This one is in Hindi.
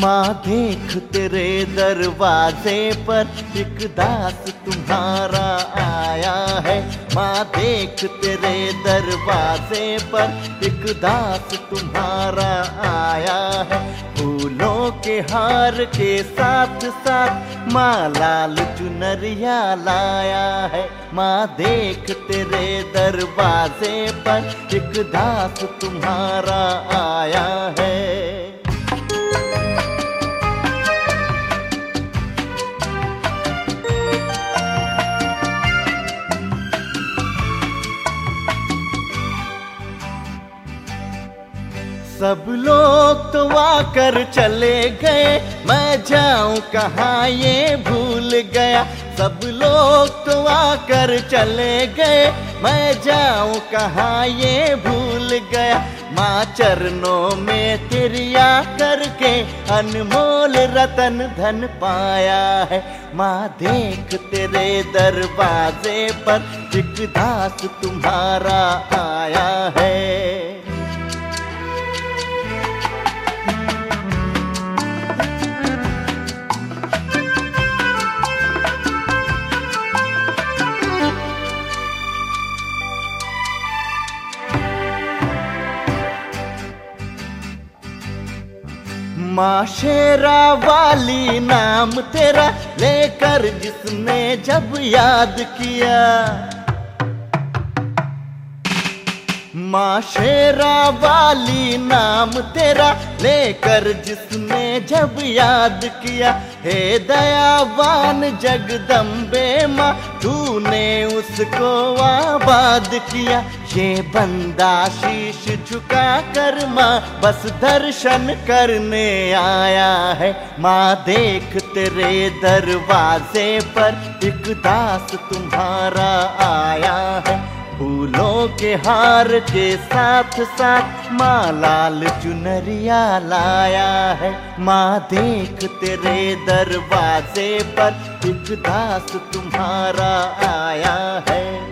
माँ देख तेरे दरवाजे पर एक दास तुम्हारा आया है। माँ देख तेरे दरवाजे पर एक दास तुम्हारा आया है। फूलों के हार के साथ साथ माँ लाल चुनरिया लाया है। माँ देख तेरे दरवाजे पर एक दास तुम्हारा आया है। सब लोग तो आकर चले गए, मैं जाऊं कहाँ ये भूल गया। सब लोग तो आकर चले गए, मैं जाऊं कहाँ ये भूल गया। माँ चरणों में तेरी आकर के अनमोल रतन धन पाया है। माँ देख तेरे दरवाजे पर एक दास तुम्हारा आया है। माँ शेरा वाली नाम तेरा लेकर जिसने जब याद किया। माँ शेरा वाली नाम तेरा लेकर जिसने जब याद किया। हे दयावान जगदम्बे माँ तूने उसको आबाद किया। ये बंदा शीश झुका कर माँ बस दर्शन करने आया है। माँ देख तेरे दरवाजे पर एक दास तुम्हारा आया है। फूलों के हार के साथ साथ माँ लाल चुनरिया लाया है। माँ देख तेरे दरवाजे पर एक दास तुम्हारा आया है।